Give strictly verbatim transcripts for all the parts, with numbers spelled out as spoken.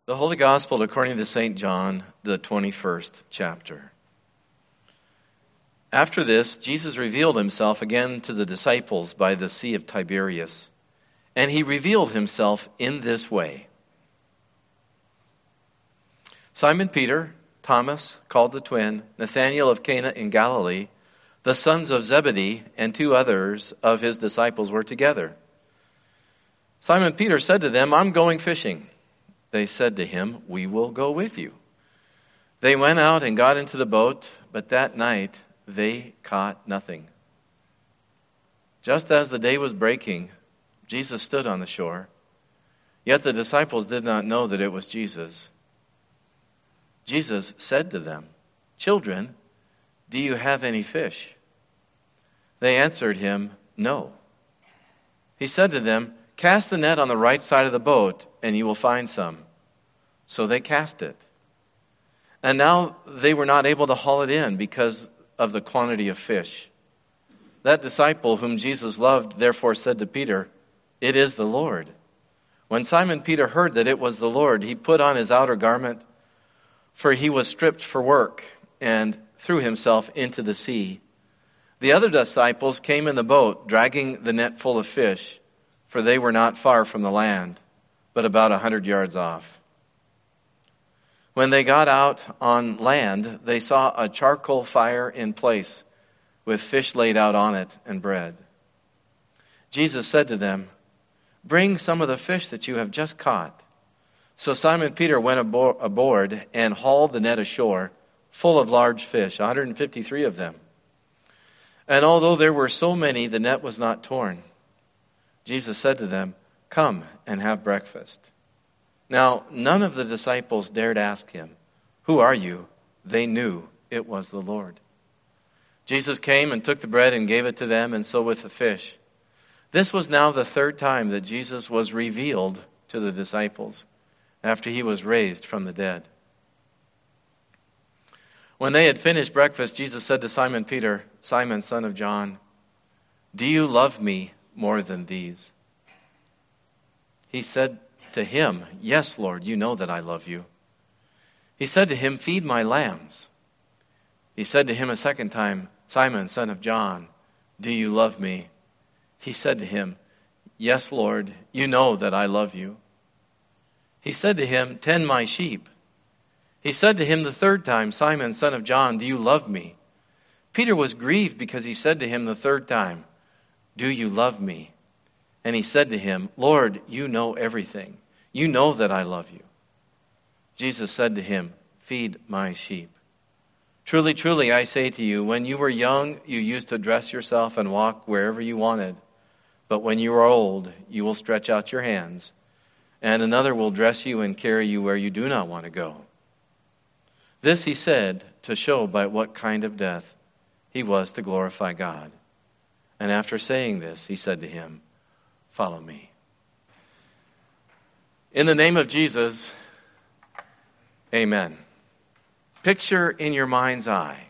The Holy Gospel according to Saint John, the twenty-first chapter. After this, Jesus revealed himself again to the disciples by the Sea of Tiberias, and he revealed himself in this way. Simon Peter, Thomas, called the twin, Nathanael of Cana in Galilee, the sons of Zebedee, and two others of his disciples were together. Simon Peter said to them, "I'm going fishing." They said to him, "We will go with you." They went out and got into the boat, but that night they caught nothing. Just as the day was breaking, Jesus stood on the shore. Yet the disciples did not know that it was Jesus. Jesus said to them, "Children, do you have any fish?" They answered him, "No." He said to them, "Cast the net on the right side of the boat, and you will find some." So they cast it. And now they were not able to haul it in because of the quantity of fish. That disciple whom Jesus loved therefore said to Peter, "It is the Lord." When Simon Peter heard that it was the Lord, he put on his outer garment, for he was stripped for work, and threw himself into the sea. The other disciples came in the boat, dragging the net full of fish, for they were not far from the land, but about a hundred yards off. When they got out on land, they saw a charcoal fire in place, with fish laid out on it and bread. Jesus said to them, "Bring some of the fish that you have just caught." So Simon Peter went abo- aboard and hauled the net ashore, full of large fish, one hundred fifty-three of them. And although there were so many, the net was not torn. Jesus said to them, "Come and have breakfast." Now, none of the disciples dared ask him, "Who are you?" They knew it was the Lord. Jesus came and took the bread and gave it to them, and so with the fish. This was now the third time that Jesus was revealed to the disciples after he was raised from the dead. When they had finished breakfast, Jesus said to Simon Peter, "Simon, son of John, do you love me more than these?" He said to him, "Yes, Lord, you know that I love you." He said to him, "Feed my lambs." He said to him a second time, "Simon, son of John, do you love me?" He said to him, "Yes, Lord, you know that I love you." He said to him, "Tend my sheep." He said to him the third time, "Simon, son of John, do you love me?" Peter was grieved because he said to him the third time, "Do you love me?" And he said to him, "Lord, you know everything. You know that I love you." Jesus said to him, "Feed my sheep. Truly, truly, I say to you, when you were young, you used to dress yourself and walk wherever you wanted. But when you are old, you will stretch out your hands, and another will dress you and carry you where you do not want to go." This he said to show by what kind of death he was to glorify God. And after saying this, he said to him, "Follow me." In the name of Jesus, amen. Picture in your mind's eye.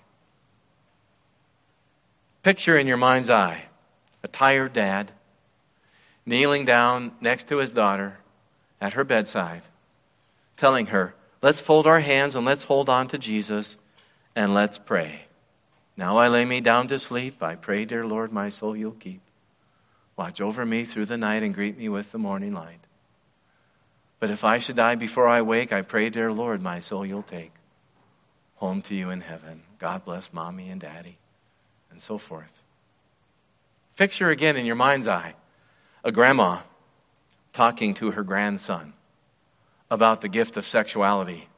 Picture in your mind's eye a tired dad kneeling down next to his daughter at her bedside, telling her, "Let's fold our hands and let's hold on to Jesus and let's pray. Now I lay me down to sleep. I pray, dear Lord, my soul you'll keep. Watch over me through the night and greet me with the morning light. But if I should die before I wake, I pray, dear Lord, my soul you'll take home to you in heaven. God bless mommy and daddy," and so forth. Picture again in your mind's eye a grandma talking to her grandson about the gift of sexuality.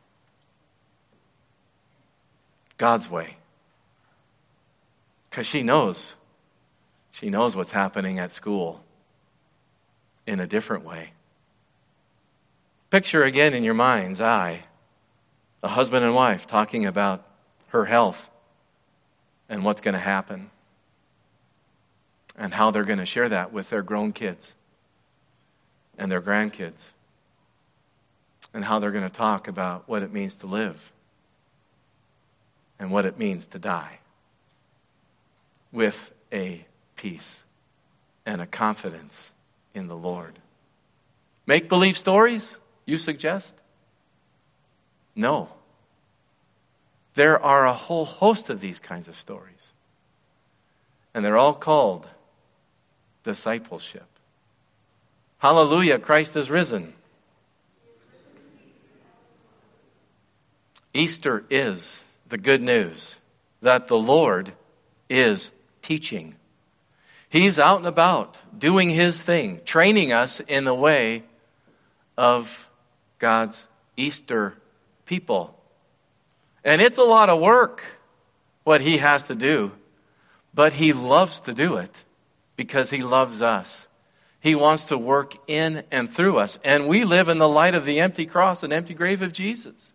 God's way. Because she knows. She knows what's happening at school in a different way. Picture again in your mind's eye a husband and wife talking about her health and what's going to happen and how they're going to share that with their grown kids and their grandkids, and how they're going to talk about what it means to live and what it means to die with a peace and a confidence in the Lord. Make-believe stories, you suggest? No. There are a whole host of these kinds of stories. And they're all called discipleship. Hallelujah, Christ is risen. Easter is the good news that the Lord is teaching. He's out and about doing his thing, training us in the way of God's Easter people. And it's a lot of work, what he has to do, but he loves to do it because he loves us. He wants to work in and through us. And we live in the light of the empty cross and empty grave of Jesus.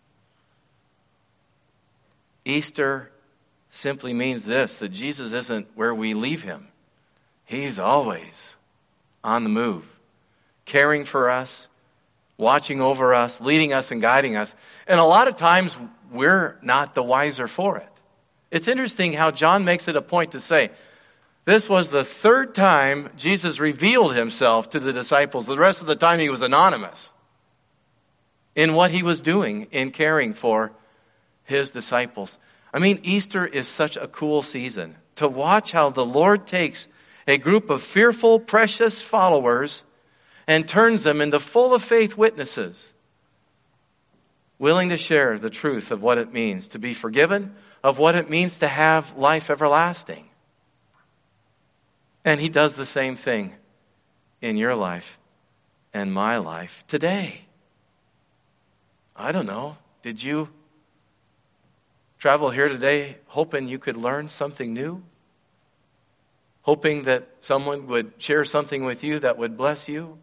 Easter simply means this, that Jesus isn't where we leave him. He's always on the move, caring for us, watching over us, leading us and guiding us. And a lot of times we're not the wiser for it. It's interesting how John makes it a point to say, this was the third time Jesus revealed himself to the disciples. The rest of the time he was anonymous in what he was doing in caring for his disciples. I mean, Easter is such a cool season to watch how the Lord takes a group of fearful, precious followers and turns them into full of faith witnesses, willing to share the truth of what it means to be forgiven, of what it means to have life everlasting. And he does the same thing in your life and my life today. I don't know. Did you travel here today hoping you could learn something new? Hoping that someone would share something with you that would bless you?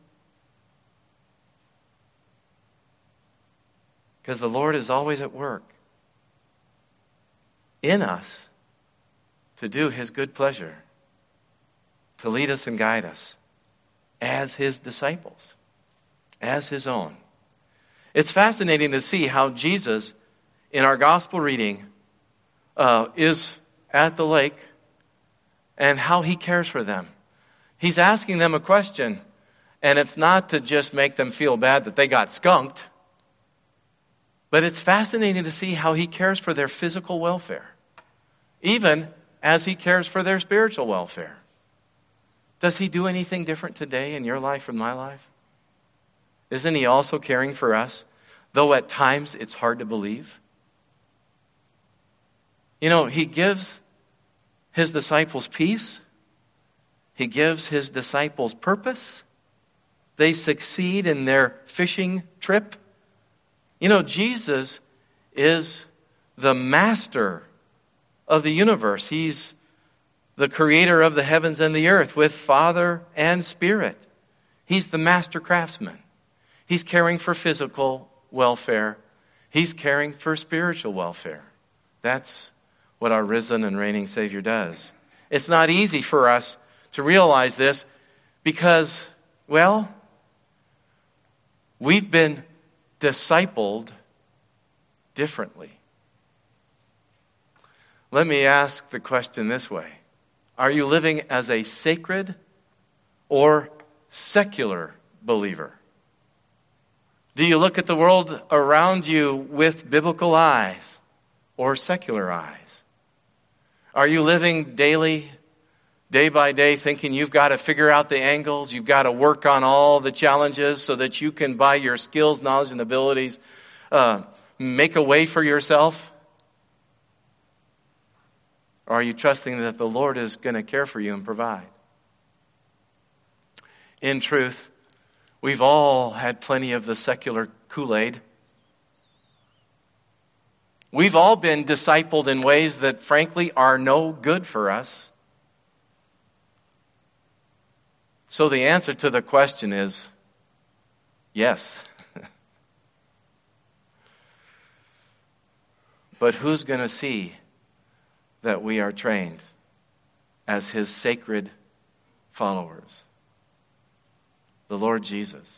Because the Lord is always at work in us to do his good pleasure, to lead us and guide us as his disciples, as his own. It's fascinating to see how Jesus, in our gospel reading, uh, is at the lake and how he cares for them. He's asking them a question, and it's not to just make them feel bad that they got skunked, but it's fascinating to see how he cares for their physical welfare, even as he cares for their spiritual welfare. Does he do anything different today in your life and my life? Isn't he also caring for us, though at times it's hard to believe? You know, he gives his disciples peace. He gives his disciples purpose. They succeed in their fishing trip. You know, Jesus is the master of the universe. He's the creator of the heavens and the earth with Father and Spirit. He's the master craftsman. He's caring for physical welfare. He's caring for spiritual welfare. That's what our risen and reigning Savior does. It's not easy for us to realize this because, well, we've been discipled differently. Let me ask the question this way. Are you living as a sacred or secular believer? Do you look at the world around you with biblical eyes or secular eyes? Are you living daily, day by day, thinking you've got to figure out the angles, you've got to work on all the challenges so that you can, by your skills, knowledge, and abilities, uh, make a way for yourself? Or are you trusting that the Lord is going to care for you and provide? In truth, we've all had plenty of the secular Kool-Aid. We've all been discipled in ways that, frankly, are no good for us. So the answer to the question is yes. But who's going to see that we are trained as his sacred followers? The Lord Jesus.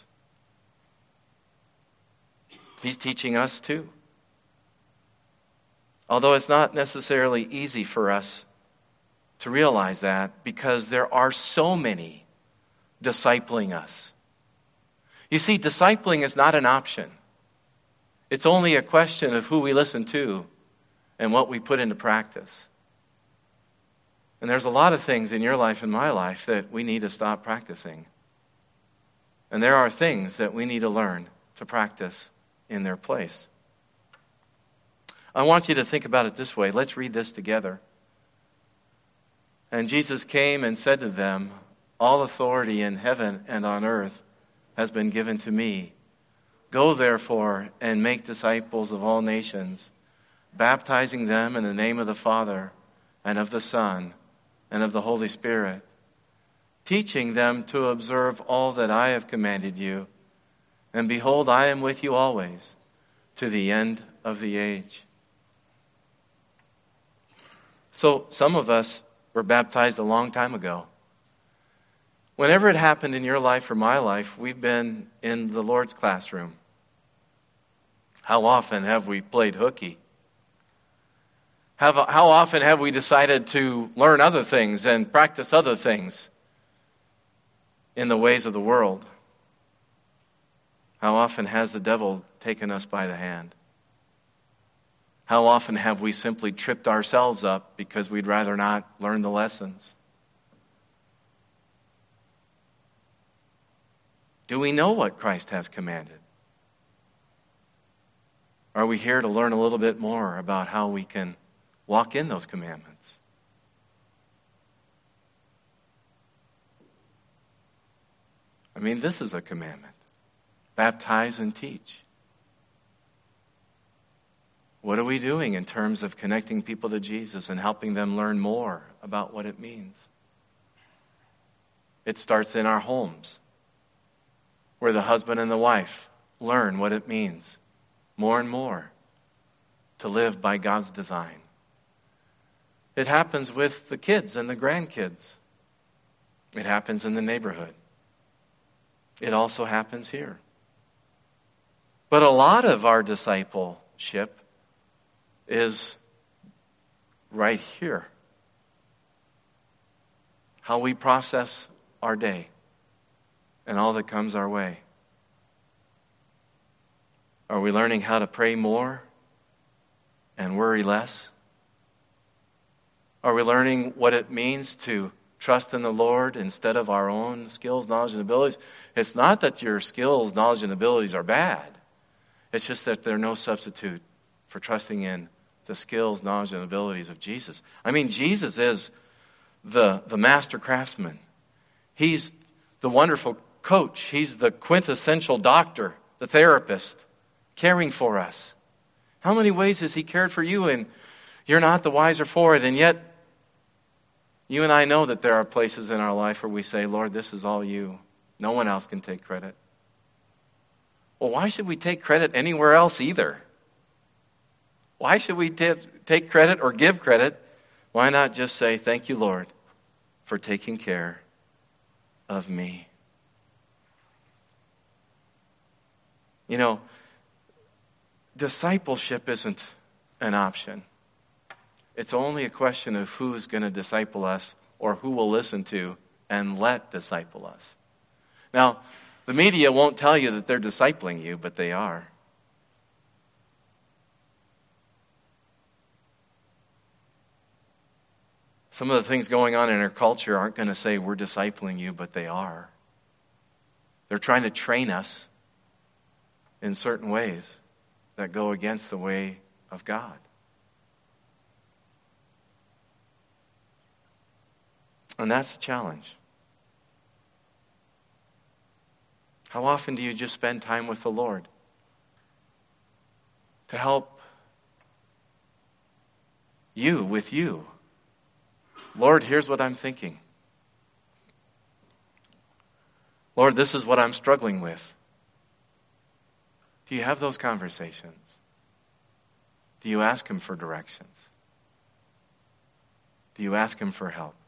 He's teaching us too. Although it's not necessarily easy for us to realize that because there are so many discipling us. You see, discipling is not an option. It's only a question of who we listen to and what we put into practice. And there's a lot of things in your life and my life that we need to stop practicing. And there are things that we need to learn to practice in their place. I want you to think about it this way. Let's read this together. And Jesus came and said to them, "All authority in heaven and on earth has been given to me. Go therefore and make disciples of all nations, baptizing them in the name of the Father and of the Son and of the Holy Spirit, teaching them to observe all that I have commanded you. And behold, I am with you always to the end of the age." So some of us were baptized a long time ago. Whenever it happened in your life or my life, we've been in the Lord's classroom. How often have we played hooky? How, how often have we decided to learn other things and practice other things in the ways of the world? How often has the devil taken us by the hand? How often have we simply tripped ourselves up because we'd rather not learn the lessons? Do we know what Christ has commanded? Are we here to learn a little bit more about how we can walk in those commandments? I mean, this is a commandment. Baptize and teach. What are we doing in terms of connecting people to Jesus and helping them learn more about what it means? It starts in our homes, where the husband and the wife learn what it means more and more to live by God's design. It happens with the kids and the grandkids. It happens in the neighborhood. It also happens here. But a lot of our discipleship is right here. How we process our day and all that comes our way. Are we learning how to pray more and worry less? Are we learning what it means to trust in the Lord instead of our own skills, knowledge, and abilities? It's not that your skills, knowledge, and abilities are bad. It's just that they're no substitute for trusting in the skills, knowledge, and abilities of Jesus. I mean, Jesus is the, the master craftsman. He's the wonderful coach. He's the quintessential doctor, the therapist, caring for us. How many ways has he cared for you and you're not the wiser for it? And yet, you and I know that there are places in our life where we say, "Lord, this is all you. No one else can take credit." Well, why should we take credit anywhere else either? Why should we t- take credit or give credit? Why not just say, "Thank you, Lord, for taking care of me"? You know, discipleship isn't an option. It's only a question of who's going to disciple us or who will listen to and let disciple us. Now, the media won't tell you that they're discipling you, but they are. Some of the things going on in our culture aren't going to say we're discipling you, but they are. They're trying to train us in certain ways that go against the way of God. And that's the challenge. How often do you just spend time with the Lord to help you with you? Lord, here's what I'm thinking. Lord, this is what I'm struggling with. Do you have those conversations? Do you ask him for directions? Do you ask him for help?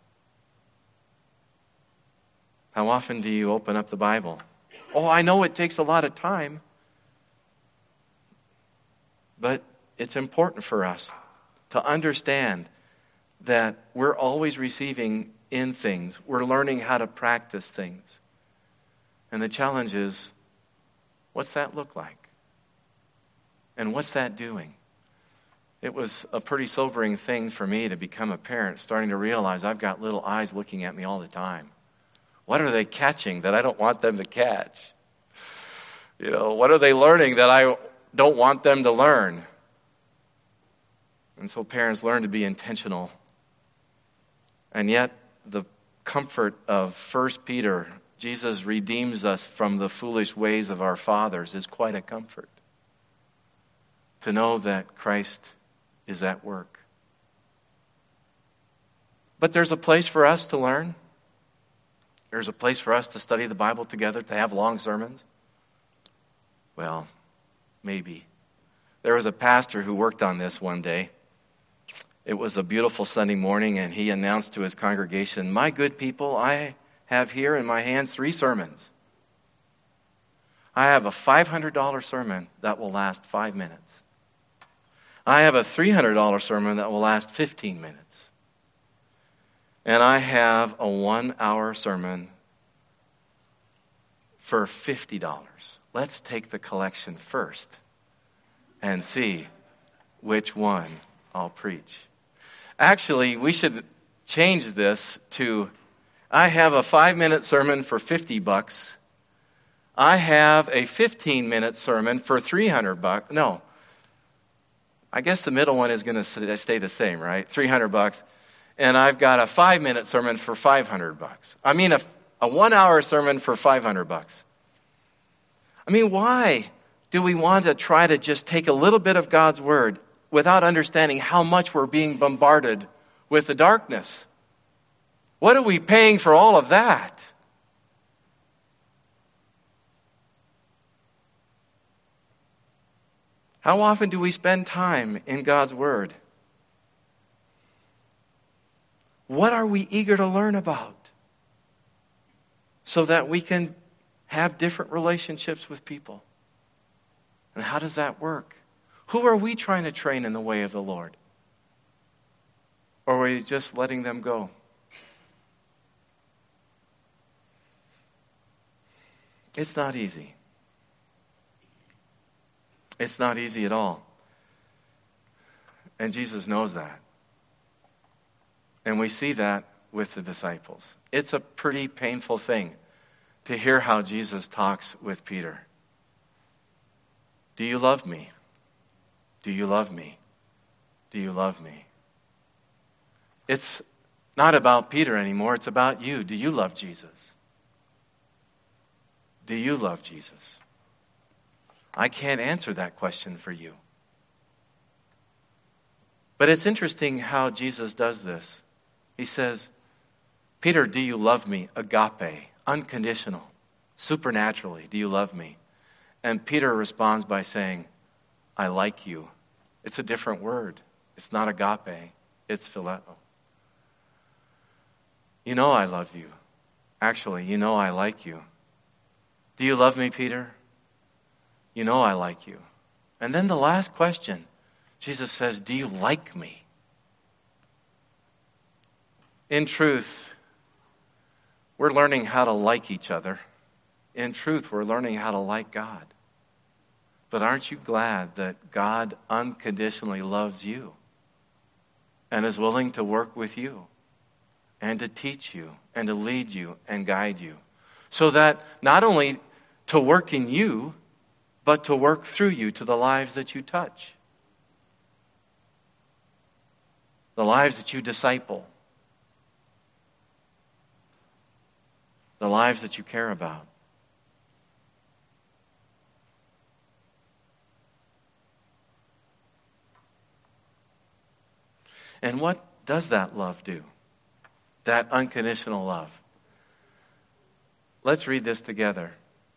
How often do you open up the Bible? Oh, I know it takes a lot of time, but it's important for us to understand that we're always receiving in things. We're learning how to practice things. And the challenge is, what's that look like? And what's that doing? It was a pretty sobering thing for me to become a parent, starting to realize I've got little eyes looking at me all the time. What are they catching that I don't want them to catch? You know, what are they learning that I don't want them to learn? And so parents learn to be intentional. And yet, the comfort of First Peter, Jesus redeems us from the foolish ways of our fathers, is quite a comfort. To know that Christ is at work. But there's a place for us to learn. There's a place for us to study the Bible together, to have long sermons. Well, maybe. There was a pastor who worked on this one day. It was a beautiful Sunday morning, and he announced to his congregation, "My good people, I have here in my hands three sermons. I have a five hundred dollars sermon that will last five minutes. I have a three hundred dollars sermon that will last fifteen minutes. And I have a one-hour sermon for fifty dollars. Let's take the collection first and see which one I'll preach." Actually, we should change this to, I have a five-minute sermon for fifty bucks. I have a fifteen-minute sermon for three hundred bucks. No. I guess the middle one is going to stay the same, right? three hundred bucks. And I've got a five-minute sermon for five hundred bucks. I mean, a, a one-hour sermon for five hundred bucks. I mean, why do we want to try to just take a little bit of God's word without understanding how much we're being bombarded with the darkness? What are we paying for all of that? How often do we spend time in God's word? What are we eager to learn about so that we can have different relationships with people? And how does that work? Who are we trying to train in the way of the Lord? Or are we just letting them go? It's not easy. It's not easy at all. And Jesus knows that. And we see that with the disciples. It's a pretty painful thing to hear how Jesus talks with Peter. Do you love me? Do you love me? Do you love me? It's not about Peter anymore. It's about you. Do you love Jesus? Do you love Jesus? I can't answer that question for you. But it's interesting how Jesus does this. He says, "Peter, do you love me?" Agape, unconditional, supernaturally, do you love me? And Peter responds by saying, "I like you." It's a different word. It's not agape. It's phileo. You know I love you. Actually, you know I like you. Do you love me, Peter? You know I like you. And then the last question, Jesus says, do you like me? In truth, we're learning how to like each other. In truth, we're learning how to like God. But aren't you glad that God unconditionally loves you and is willing to work with you and to teach you and to lead you and guide you, so that not only to work in you, but to work through you to the lives that you touch, the lives that you disciple, the lives that you care about. And what does that love do? That unconditional love. Let's read this together.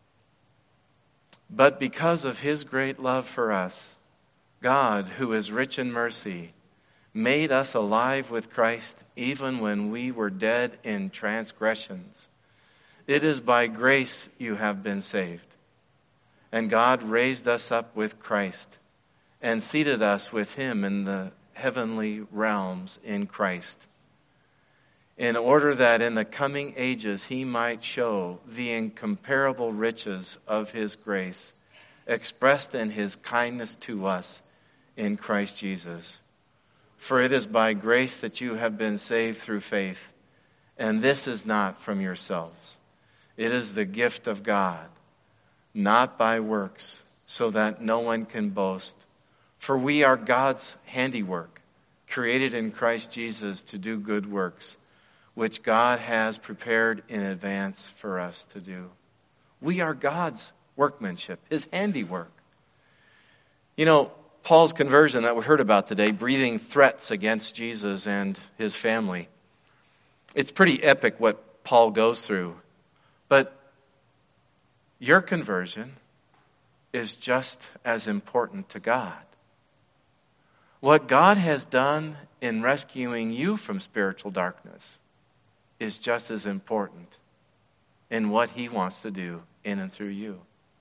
But because of his great love for us, God, who is rich in mercy, made us alive with Christ even when we were dead in transgressions. It is by grace you have been saved. And God raised us up with Christ and seated us with him in the heavenly realms in Christ, in order that in the coming ages he might show the incomparable riches of his grace expressed in his kindness to us in Christ Jesus. For it is by grace that you have been saved through faith, and this is not from yourselves. It is the gift of God, not by works, so that no one can boast. For we are God's handiwork, created in Christ Jesus to do good works, which God has prepared in advance for us to do. We are God's workmanship, his handiwork. You know, Paul's conversion that we heard about today, breathing threats against Jesus and his family. It's pretty epic what Paul goes through. But your conversion is just as important to God. What God has done in rescuing you from spiritual darkness is just as important in what he wants to do in and through you.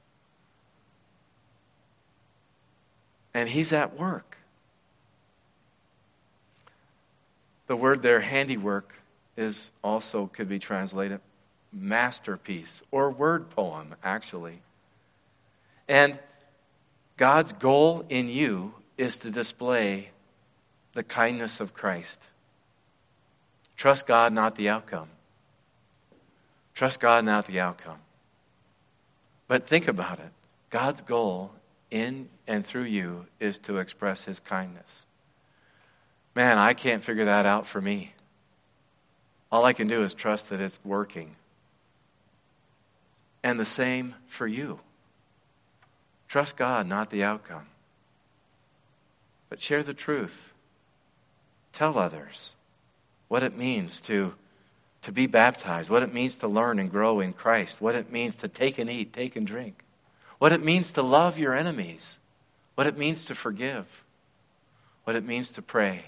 And he's at work. The word there, handiwork, is also could be translated masterpiece or word poem, actually. And God's goal in you is to display the kindness of Christ. Trust God, not the outcome. Trust God, not the outcome. But think about it. God's goal in and through you is to express his kindness. Man, I can't figure that out for me. All I can do is trust that it's working. And the same for you. Trust God, not the outcome. But share the truth. Tell others what it means to, to be baptized, what it means to learn and grow in Christ, what it means to take and eat, take and drink, what it means to love your enemies, what it means to forgive, what it means to pray.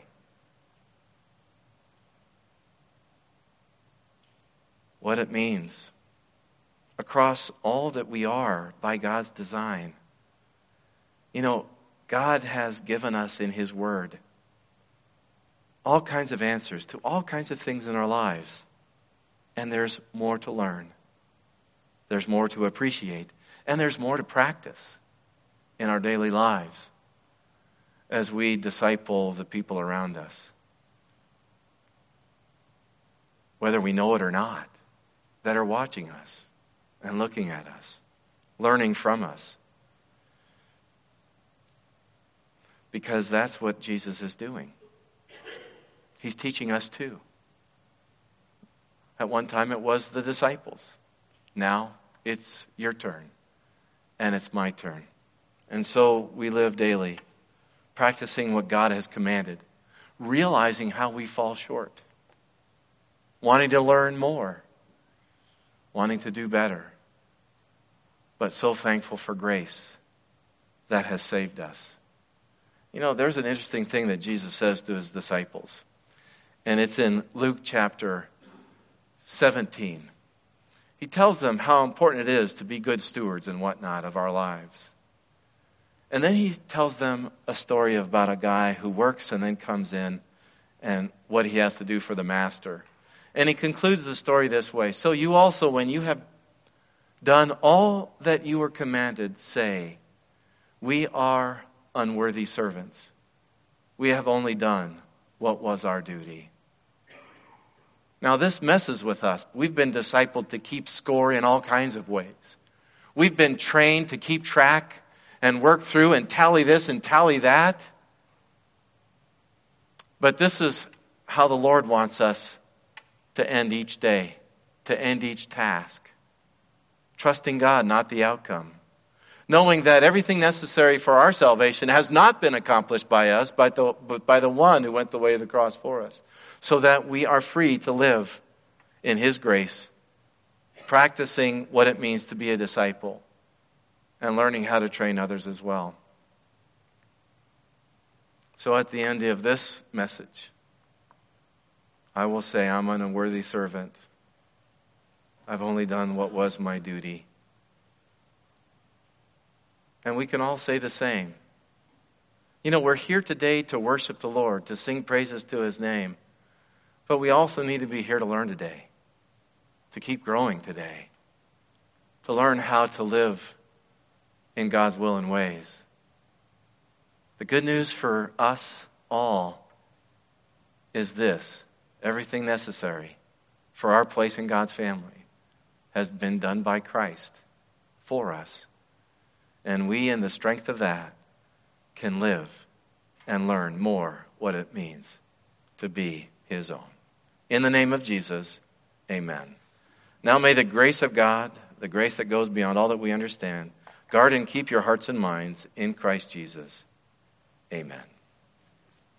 What it means across all that we are by God's design. You know, God has given us in his word all kinds of answers to all kinds of things in our lives. And there's more to learn. There's more to appreciate. And there's more to practice in our daily lives as we disciple the people around us. Whether we know it or not, that are watching us and looking at us, learning from us. Because that's what Jesus is doing. He's teaching us too. At one time it was the disciples. Now it's your turn. And it's my turn. And so we live daily, practicing what God has commanded, realizing how we fall short, wanting to learn more, wanting to do better, but so thankful for grace that has saved us. You know, there's an interesting thing that Jesus says to his disciples, and it's in Luke chapter seventeen. He tells them how important it is to be good stewards and whatnot of our lives. And then he tells them a story about a guy who works and then comes in and what he has to do for the master. And he concludes the story this way. So you also, when you have done all that you were commanded, say, we are unworthy servants. We have only done what was our duty. Now this messes with us. We've been discipled to keep score in all kinds of ways. We've been trained to keep track and work through and tally this and tally that. But this is how the Lord wants us to end each day, to end each task. Trusting God, not the outcome. Knowing that everything necessary for our salvation has not been accomplished by us, but, the, but by the one who went the way of the cross for us. So that we are free to live in his grace, practicing what it means to be a disciple and learning how to train others as well. So at the end of this message, I will say, I'm an unworthy servant. I've only done what was my duty. And we can all say the same. You know, we're here today to worship the Lord, to sing praises to his name. But we also need to be here to learn today, to keep growing today, to learn how to live in God's will and ways. The good news for us all is this: everything necessary for our place in God's family has been done by Christ for us. And we, in the strength of that, can live and learn more what it means to be his own. In the name of Jesus, amen. Now may the grace of God, the grace that goes beyond all that we understand, guard and keep your hearts and minds in Christ Jesus. Amen.